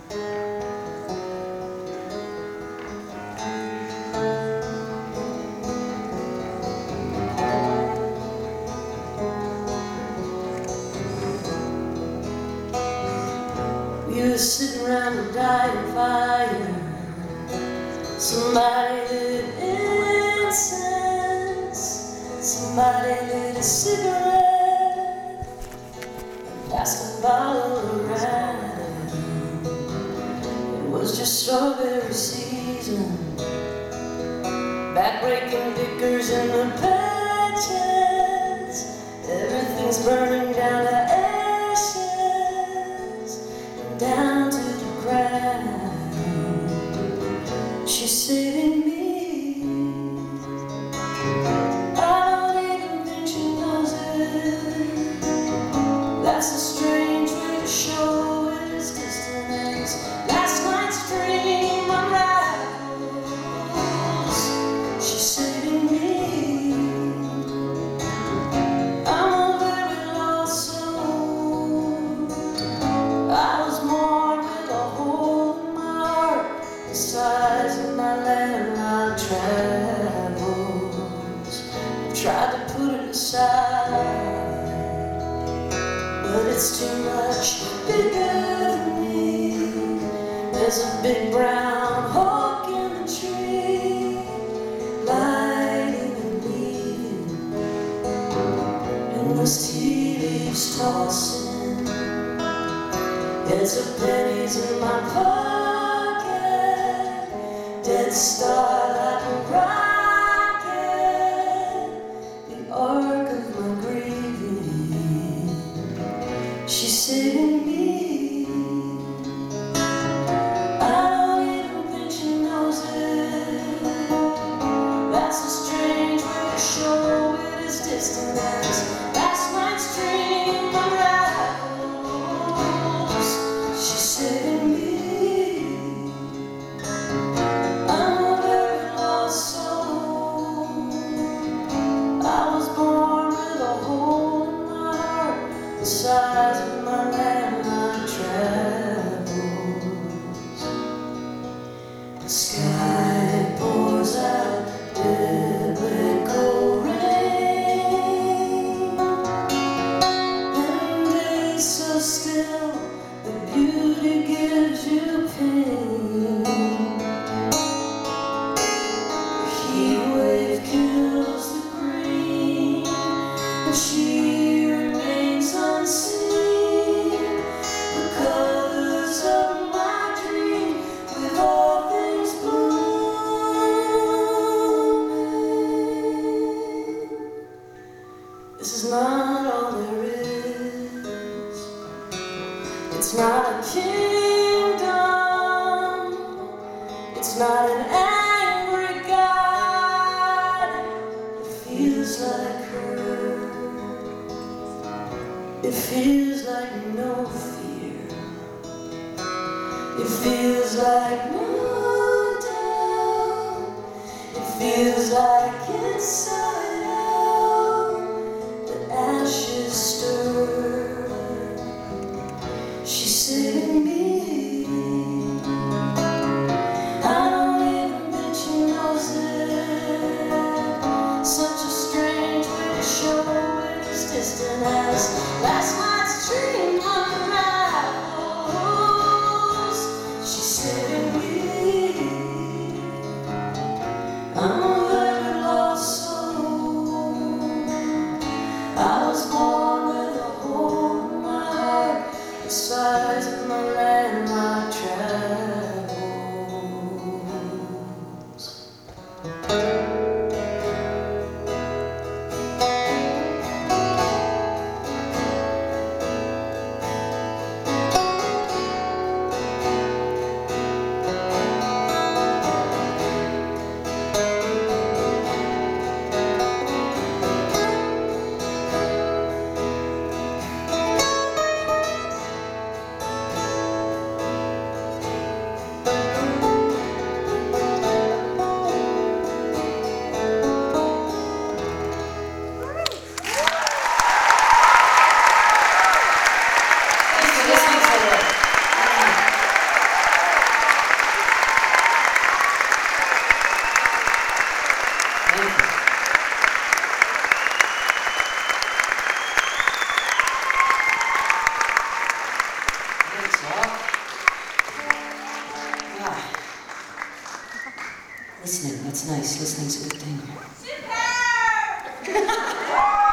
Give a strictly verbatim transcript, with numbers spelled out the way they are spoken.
We were sitting around a dying fire. Somebody lit incense, somebody lit a cigarette, and passed a bottle around. It was just strawberry season, backbreaking Vickers in the patches. Everything's burning down to ashes and down to the ground. She's saving me. I don't even think she knows it. That's a strange way to show its distance. Last night's dream unravels. She's saving me. I'm a very lost soul. I was born with a hole in my heart the size of my landline travels. I've tried to put it aside, but it's too much bigger than me. There's a big brown hawk in the tree, lighting and leaving, and those tea leaves tossing. There's a pennies in my pocket, dead star like a rocket, the arc of my grieving. She's saving me. I don't even think she knows it. That's a strange way to show it is distant as last night's dream unravels. She's saving me. The size of my landline travels. The sky pours out biblical rain, and days so still, the beauty gives you pain. The heat wave kills the green, and she unseen, the colors of my dream, with all things blooming. This is not all there is. It's not a kingdom. It's not an angry God. It feels like her. It feels like no fear. It feels like no doubt. It feels like inside out the ashes stir. She's saving me. I don't even think she knows it. Such a strange way to show it is distant as last night's dream unravels. She's saving me. I'm a very lost soul. Listening, that's nice. Listening's a good thing. Super!